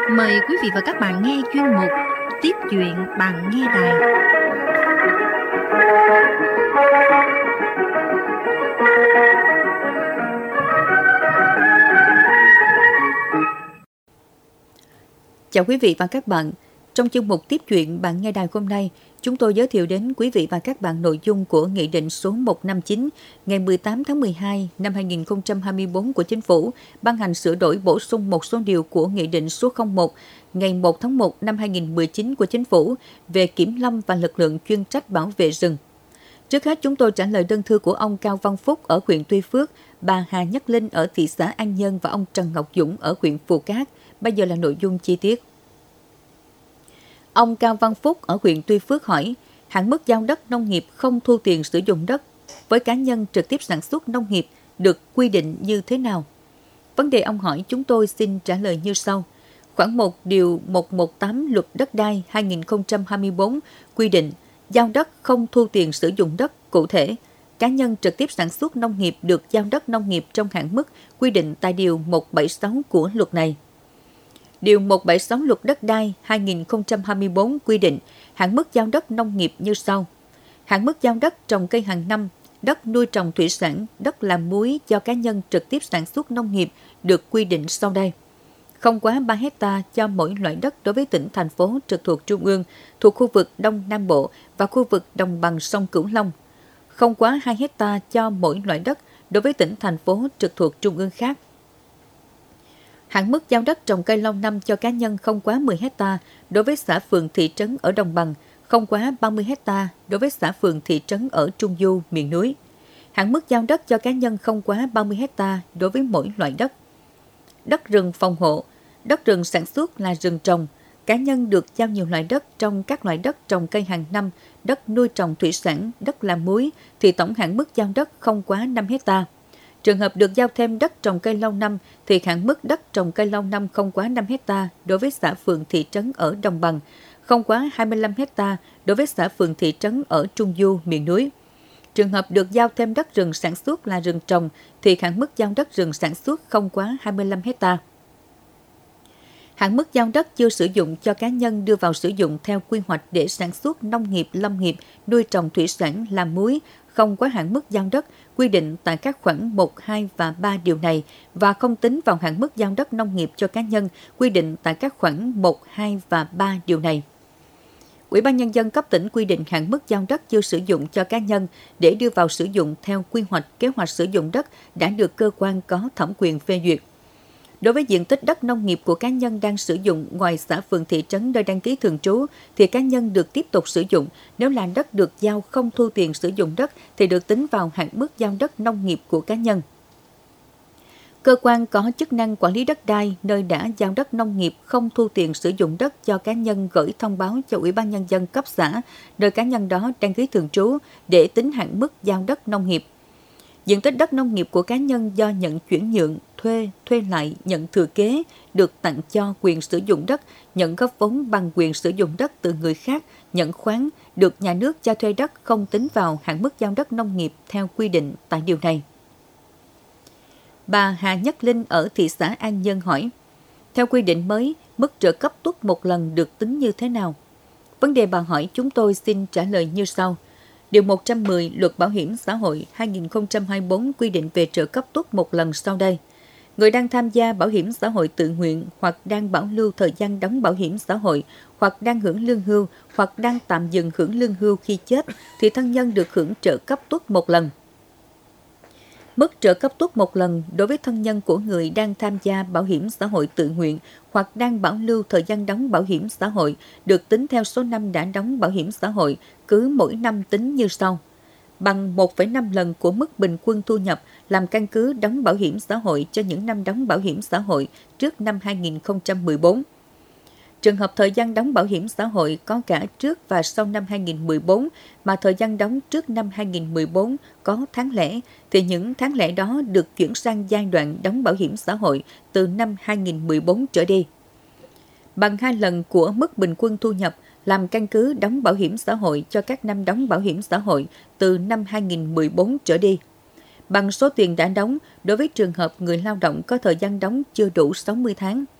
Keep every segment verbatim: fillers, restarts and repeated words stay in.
Mời quý vị và các bạn nghe chuyên mục Tiếp chuyện bạn nghe đài. Chào quý vị và các bạn. Trong chuyên mục Tiếp chuyện bạn nghe đài hôm nay, chúng tôi giới thiệu đến quý vị và các bạn nội dung của Nghị định số một trăm năm mươi chín ngày mười tám tháng mười hai năm hai nghìn không trăm hai mươi tư của Chính phủ ban hành sửa đổi bổ sung một số điều của Nghị định số không một ngày một tháng một năm hai nghìn không trăm mười chín của Chính phủ về kiểm lâm và lực lượng chuyên trách bảo vệ rừng. Trước hết, chúng tôi trả lời đơn thư của ông Cao Văn Phúc ở huyện Tuy Phước, bà Hà Nhất Linh ở thị xã An Nhơn và ông Trần Ngọc Dũng ở huyện Phù Cát. Bây giờ là nội dung chi tiết. Ông Cao Văn Phúc ở huyện Tuy Phước hỏi, hạn mức giao đất nông nghiệp không thu tiền sử dụng đất với cá nhân trực tiếp sản xuất nông nghiệp được quy định như thế nào? Vấn đề ông hỏi chúng tôi xin trả lời như sau. Khoản một điều một trăm mười tám Luật Đất đai hai nghìn không trăm hai mươi tư quy định giao đất không thu tiền sử dụng đất. Cụ thể, cá nhân trực tiếp sản xuất nông nghiệp được giao đất nông nghiệp trong hạn mức quy định tại Điều một trăm bảy mươi sáu của luật này. Điều một trăm bảy mươi sáu Luật Đất đai hai nghìn không trăm hai mươi tư quy định hạn mức giao đất nông nghiệp như sau. Hạn mức giao đất trồng cây hàng năm, đất nuôi trồng thủy sản, đất làm muối cho cá nhân trực tiếp sản xuất nông nghiệp được quy định sau đây. Không quá ba héc ta cho mỗi loại đất đối với tỉnh, thành phố trực thuộc Trung ương, thuộc khu vực Đông Nam Bộ và khu vực đồng bằng sông Cửu Long. Không quá hai héc ta cho mỗi loại đất đối với tỉnh, thành phố trực thuộc Trung ương khác. Hạn mức giao đất trồng cây lâu năm cho cá nhân không quá mười héc ta đối với xã phường thị trấn ở đồng bằng, không quá ba mươi héc ta đối với xã phường thị trấn ở Trung Du, miền núi. Hạn mức giao đất cho cá nhân không quá ba mươi héc ta đối với mỗi loại đất. Đất rừng phòng hộ, đất rừng sản xuất là rừng trồng, cá nhân được giao nhiều loại đất trong các loại đất trồng cây hàng năm, đất nuôi trồng thủy sản, đất làm muối thì tổng hạn mức giao đất không quá năm héc ta. Trường hợp được giao thêm đất trồng cây lâu năm thì hạn mức đất trồng cây lâu năm không quá năm héc ta đối với xã phường thị trấn ở đồng bằng, không quá hai mươi lăm héc ta đối với xã phường thị trấn ở Trung Du, miền núi. Trường hợp được giao thêm đất rừng sản xuất là rừng trồng thì hạn mức giao đất rừng sản xuất không quá hai mươi lăm héc ta. Hạn mức giao đất chưa sử dụng cho cá nhân đưa vào sử dụng theo quy hoạch để sản xuất nông nghiệp, lâm nghiệp, nuôi trồng thủy sản, làm muối không quá hạn mức giao đất quy định tại các khoản một, hai và ba điều này và không tính vào hạn mức giao đất nông nghiệp cho cá nhân quy định tại các khoản một, hai và ba điều này. Ủy ban Nhân dân cấp tỉnh quy định hạn mức giao đất chưa sử dụng cho cá nhân để đưa vào sử dụng theo quy hoạch, kế hoạch sử dụng đất đã được cơ quan có thẩm quyền phê duyệt. Đối với diện tích đất nông nghiệp của cá nhân đang sử dụng ngoài xã phường thị trấn nơi đăng ký thường trú thì cá nhân được tiếp tục sử dụng. Nếu là đất được giao không thu tiền sử dụng đất thì được tính vào hạn mức giao đất nông nghiệp của cá nhân. Cơ quan có chức năng quản lý đất đai nơi đã giao đất nông nghiệp không thu tiền sử dụng đất cho cá nhân gửi thông báo cho Ủy ban Nhân dân cấp xã nơi cá nhân đó đăng ký thường trú để tính hạn mức giao đất nông nghiệp. Diện tích đất nông nghiệp của cá nhân do nhận chuyển nhượng, thuê, thuê lại, nhận thừa kế, được tặng cho quyền sử dụng đất, nhận góp vốn bằng quyền sử dụng đất từ người khác, nhận khoán, được nhà nước cho thuê đất không tính vào hạn mức giao đất nông nghiệp theo quy định tại điều này. Bà Hà Nhất Linh ở thị xã An Nhơn hỏi, theo quy định mới, mức trợ cấp tuất một lần được tính như thế nào? Vấn đề bà hỏi chúng tôi xin trả lời như sau. Điều một trăm mười Luật Bảo hiểm xã hội hai nghìn không trăm hai mươi tư quy định về trợ cấp tuất một lần sau đây. Người đang tham gia bảo hiểm xã hội tự nguyện hoặc đang bảo lưu thời gian đóng bảo hiểm xã hội hoặc đang hưởng lương hưu hoặc đang tạm dừng hưởng lương hưu khi chết thì thân nhân được hưởng trợ cấp tuất một lần. Mức trợ cấp tuất một lần đối với thân nhân của người đang tham gia bảo hiểm xã hội tự nguyện hoặc đang bảo lưu thời gian đóng bảo hiểm xã hội được tính theo số năm đã đóng bảo hiểm xã hội, cứ mỗi năm tính như sau. Bằng một phẩy năm lần của mức bình quân thu nhập làm căn cứ đóng bảo hiểm xã hội cho những năm đóng bảo hiểm xã hội trước năm hai nghìn không trăm mười tư. Trường hợp thời gian đóng bảo hiểm xã hội có cả trước và sau năm hai nghìn không trăm mười tư mà thời gian đóng trước năm hai nghìn không trăm mười tư có tháng lẻ thì những tháng lẻ đó được chuyển sang giai đoạn đóng bảo hiểm xã hội từ năm hai nghìn không trăm mười tư trở đi. Bằng hai lần của mức bình quân thu nhập làm căn cứ đóng bảo hiểm xã hội cho các năm đóng bảo hiểm xã hội từ năm hai nghìn không trăm mười tư trở đi. Bằng số tiền đã đóng đối với trường hợp người lao động có thời gian đóng chưa đủ sáu mươi tháng.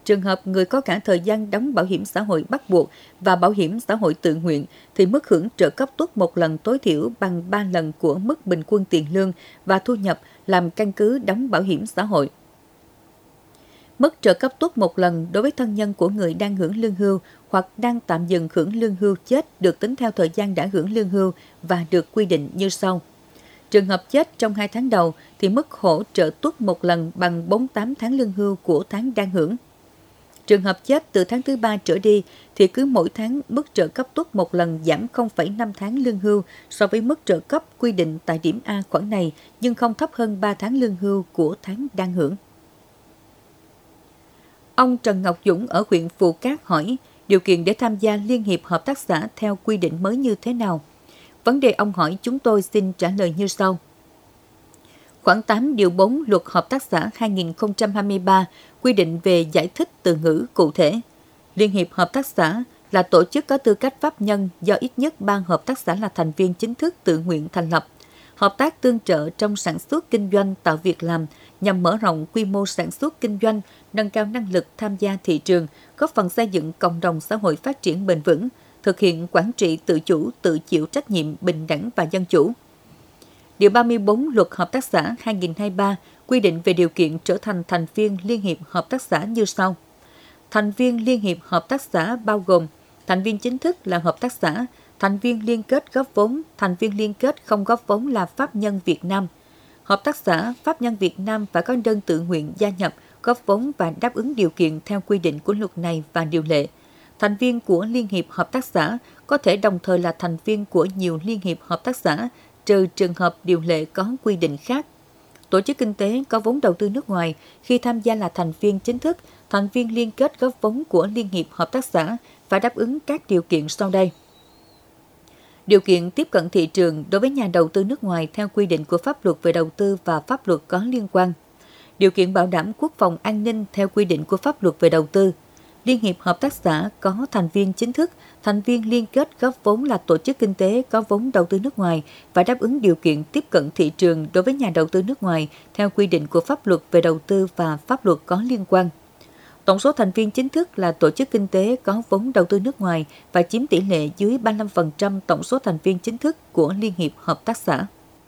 Trường hợp người có cả thời gian đóng bảo hiểm xã hội bắt buộc và bảo hiểm xã hội tự nguyện thì mức hưởng trợ cấp tuất một lần tối thiểu bằng ba lần của mức bình quân tiền lương và thu nhập làm căn cứ đóng bảo hiểm xã hội. Mức trợ cấp tuất một lần đối với thân nhân của người đang hưởng lương hưu hoặc đang tạm dừng hưởng lương hưu chết được tính theo thời gian đã hưởng lương hưu và được quy định như sau. Trường hợp chết trong hai tháng đầu thì mức hỗ trợ tuất một lần bằng bốn mươi tám tháng lương hưu của tháng đang hưởng. Trường hợp chết từ tháng thứ ba trở đi thì cứ mỗi tháng mức trợ cấp tuất một lần giảm không phẩy năm tháng lương hưu so với mức trợ cấp quy định tại điểm A khoản này nhưng không thấp hơn ba tháng lương hưu của tháng đang hưởng. Ông Trần Ngọc Dũng ở huyện Phù Cát hỏi điều kiện để tham gia Liên hiệp Hợp tác xã theo quy định mới như thế nào? Vấn đề ông hỏi chúng tôi xin trả lời như sau. Khoảng tám điều bốn Luật Hợp tác xã hai nghìn không trăm hai mươi ba quy định về giải thích từ ngữ cụ thể. Liên hiệp Hợp tác xã là tổ chức có tư cách pháp nhân do ít nhất ba hợp tác xã là thành viên chính thức tự nguyện thành lập. Hợp tác tương trợ trong sản xuất kinh doanh tạo việc làm nhằm mở rộng quy mô sản xuất kinh doanh, nâng cao năng lực tham gia thị trường, góp phần xây dựng cộng đồng xã hội phát triển bền vững, thực hiện quản trị tự chủ, tự chịu trách nhiệm, bình đẳng và dân chủ. Điều ba mươi bốn Luật Hợp tác xã hai nghìn không trăm hai mươi ba quy định về điều kiện trở thành thành viên Liên hiệp Hợp tác xã như sau. Thành viên Liên hiệp Hợp tác xã bao gồm thành viên chính thức là hợp tác xã, thành viên liên kết góp vốn, thành viên liên kết không góp vốn là pháp nhân Việt Nam. Hợp tác xã, pháp nhân Việt Nam phải có đơn tự nguyện gia nhập, góp vốn và đáp ứng điều kiện theo quy định của luật này và điều lệ. Thành viên của Liên hiệp Hợp tác xã có thể đồng thời là thành viên của nhiều Liên hiệp Hợp tác xã, trừ trường hợp điều lệ có quy định khác. Tổ chức kinh tế có vốn đầu tư nước ngoài khi tham gia là thành viên chính thức, thành viên liên kết góp vốn của Liên hiệp Hợp tác xã phải đáp ứng các điều kiện sau đây. Điều kiện tiếp cận thị trường đối với nhà đầu tư nước ngoài theo quy định của pháp luật về đầu tư và pháp luật có liên quan. Điều kiện bảo đảm quốc phòng an ninh theo quy định của pháp luật về đầu tư. Liên hiệp Hợp tác xã có thành viên chính thức, thành viên liên kết góp vốn là tổ chức kinh tế có vốn đầu tư nước ngoài và đáp ứng điều kiện tiếp cận thị trường đối với nhà đầu tư nước ngoài theo quy định của pháp luật về đầu tư và pháp luật có liên quan. Tổng số thành viên chính thức là tổ chức kinh tế có vốn đầu tư nước ngoài và chiếm tỷ lệ dưới ba mươi lăm phần trăm tổng số thành viên chính thức của Liên hiệp Hợp tác xã.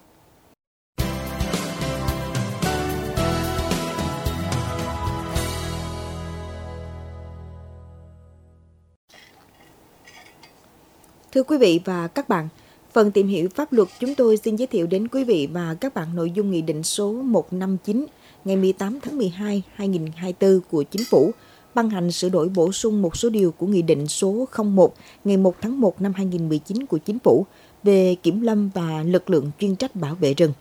Thưa quý vị và các bạn, phần tìm hiểu pháp luật chúng tôi xin giới thiệu đến quý vị và các bạn nội dung Nghị định số một trăm năm mươi chín ngày mười tám tháng mười hai năm hai nghìn không trăm hai mươi tư của Chính phủ, ban hành sửa đổi bổ sung một số điều của Nghị định số không một ngày một tháng một năm hai nghìn không trăm mười chín của Chính phủ về kiểm lâm và lực lượng chuyên trách bảo vệ rừng.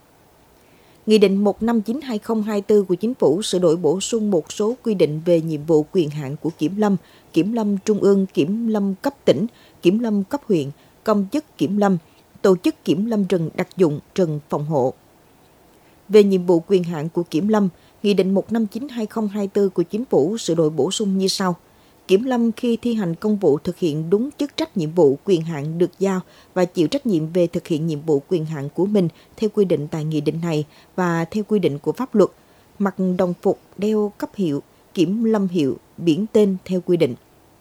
Nghị định một trăm năm mươi chín trên hai nghìn không trăm hai mươi tư của Chính phủ sửa đổi bổ sung một số quy định về nhiệm vụ quyền hạn của kiểm lâm, kiểm lâm trung ương, kiểm lâm cấp tỉnh, kiểm lâm cấp huyện, công chức kiểm lâm, tổ chức kiểm lâm rừng đặc dụng, rừng phòng hộ. Về nhiệm vụ quyền hạn của kiểm lâm, Nghị định một trăm năm mươi chín trên hai nghìn không trăm hai mươi tư của Chính phủ sửa đổi bổ sung như sau. Kiểm lâm khi thi hành công vụ thực hiện đúng chức trách nhiệm vụ quyền hạn được giao và chịu trách nhiệm về thực hiện nhiệm vụ quyền hạn của mình theo quy định tại nghị định này và theo quy định của pháp luật, mặc đồng phục, đeo cấp hiệu, kiểm lâm hiệu, biển tên theo quy định.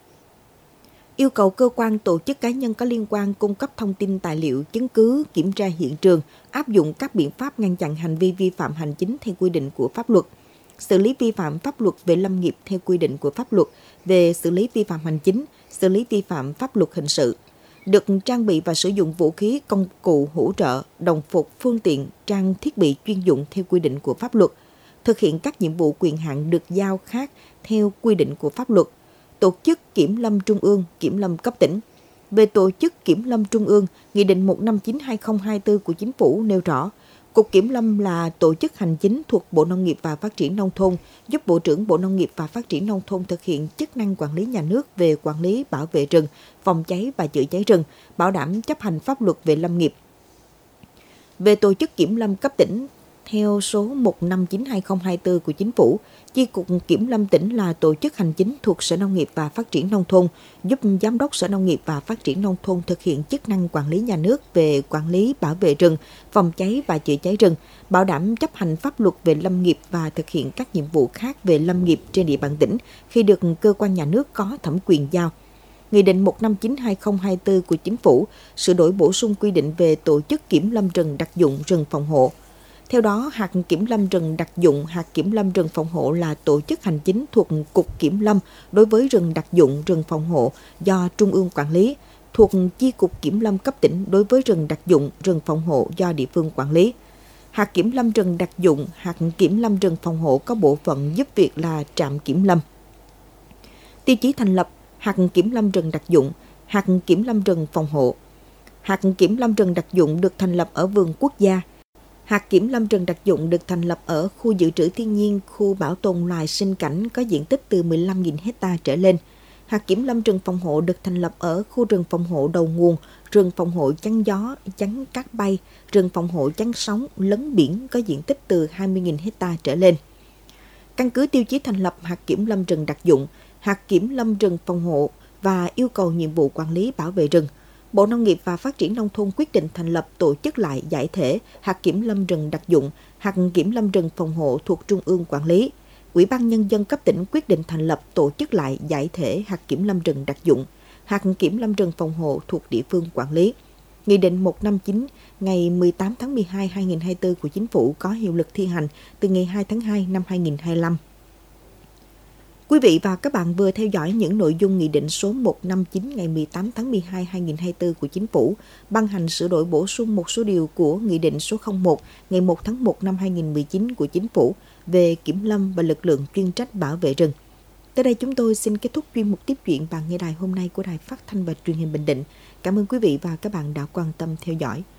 Yêu cầu cơ quan, tổ chức, cá nhân có liên quan cung cấp thông tin tài liệu, chứng cứ, kiểm tra hiện trường, áp dụng các biện pháp ngăn chặn hành vi vi phạm hành chính theo quy định của pháp luật, xử lý vi phạm pháp luật về lâm nghiệp theo quy định của pháp luật về xử lý vi phạm hành chính, xử lý vi phạm pháp luật hình sự, được trang bị và sử dụng vũ khí, công cụ hỗ trợ, đồng phục, phương tiện, trang thiết bị chuyên dụng theo quy định của pháp luật, thực hiện các nhiệm vụ quyền hạn được giao khác theo quy định của pháp luật, tổ chức kiểm lâm trung ương, kiểm lâm cấp tỉnh. Về tổ chức kiểm lâm trung ương, Nghị định một trăm năm mươi chín trên hai nghìn không trăm hai mươi tư của Chính phủ nêu rõ, Cục Kiểm lâm là tổ chức hành chính thuộc Bộ Nông nghiệp và Phát triển Nông thôn, giúp Bộ trưởng Bộ Nông nghiệp và Phát triển Nông thôn thực hiện chức năng quản lý nhà nước về quản lý bảo vệ rừng, phòng cháy và chữa cháy rừng, bảo đảm chấp hành pháp luật về lâm nghiệp. Về tổ chức kiểm lâm cấp tỉnh, theo số một năm chín hai không hai tư của Chính phủ, Chi cục Kiểm lâm tỉnh là tổ chức hành chính thuộc Sở Nông nghiệp và Phát triển Nông thôn, giúp Giám đốc Sở Nông nghiệp và Phát triển Nông thôn thực hiện chức năng quản lý nhà nước về quản lý bảo vệ rừng, phòng cháy và chữa cháy rừng, bảo đảm chấp hành pháp luật về lâm nghiệp và thực hiện các nhiệm vụ khác về lâm nghiệp trên địa bàn tỉnh khi được cơ quan nhà nước có thẩm quyền giao. Nghị định một năm chín hai không hai tư của Chính phủ sửa đổi bổ sung quy định về tổ chức kiểm lâm rừng đặc dụng rừng phòng hộ. Theo đó, hạt kiểm lâm rừng đặc dụng, hạt kiểm lâm rừng phòng hộ là tổ chức hành chính thuộc Cục Kiểm lâm đối với rừng đặc dụng rừng phòng hộ do Trung ương quản lý, thuộc Chi cục Kiểm lâm cấp tỉnh đối với rừng đặc dụng rừng phòng hộ do địa phương quản lý. Hạt kiểm lâm rừng đặc dụng, hạt kiểm lâm rừng phòng hộ có bộ phận giúp việc là trạm kiểm lâm. Tiêu chí thành lập hạt kiểm lâm rừng đặc dụng, hạt kiểm lâm rừng phòng hộ. Hạt kiểm lâm rừng đặc dụng được thành lập ở vườn quốc gia. Hạt kiểm lâm rừng đặc dụng được thành lập ở khu dự trữ thiên nhiên, khu bảo tồn loài sinh cảnh có diện tích từ mười lăm nghìn héc ta trở lên. Hạt kiểm lâm rừng phòng hộ được thành lập ở khu rừng phòng hộ đầu nguồn, rừng phòng hộ chắn gió, chắn cát bay, rừng phòng hộ chắn sóng, lấn biển có diện tích từ hai mươi nghìn héc ta trở lên. Căn cứ tiêu chí thành lập hạt kiểm lâm rừng đặc dụng, hạt kiểm lâm rừng phòng hộ và yêu cầu nhiệm vụ quản lý bảo vệ rừng, Bộ Nông nghiệp và Phát triển Nông thôn quyết định thành lập tổ chức lại giải thể hạt kiểm lâm rừng đặc dụng, hạt kiểm lâm rừng phòng hộ thuộc Trung ương quản lý. Ủy ban Nhân dân cấp tỉnh quyết định thành lập tổ chức lại giải thể hạt kiểm lâm rừng đặc dụng, hạt kiểm lâm rừng phòng hộ thuộc địa phương quản lý. Nghị định một năm chín ngày mười tám tháng mười hai năm hai nghìn không trăm hai mươi tư của Chính phủ có hiệu lực thi hành từ ngày hai tháng hai năm hai nghìn không trăm hai mươi lăm. Quý vị và các bạn vừa theo dõi những nội dung Nghị định số một năm chín ngày mười tám tháng mười hai năm hai nghìn không trăm hai mươi tư của Chính phủ ban hành sửa đổi bổ sung một số điều của Nghị định số không một ngày một tháng một năm hai nghìn không trăm mười chín của Chính phủ về kiểm lâm và lực lượng chuyên trách bảo vệ rừng. Tới đây chúng tôi xin kết thúc chuyên mục tiếp chuyện bạn nghe đài hôm nay của Đài Phát thanh và Truyền hình Bình Định. Cảm ơn quý vị và các bạn đã quan tâm theo dõi.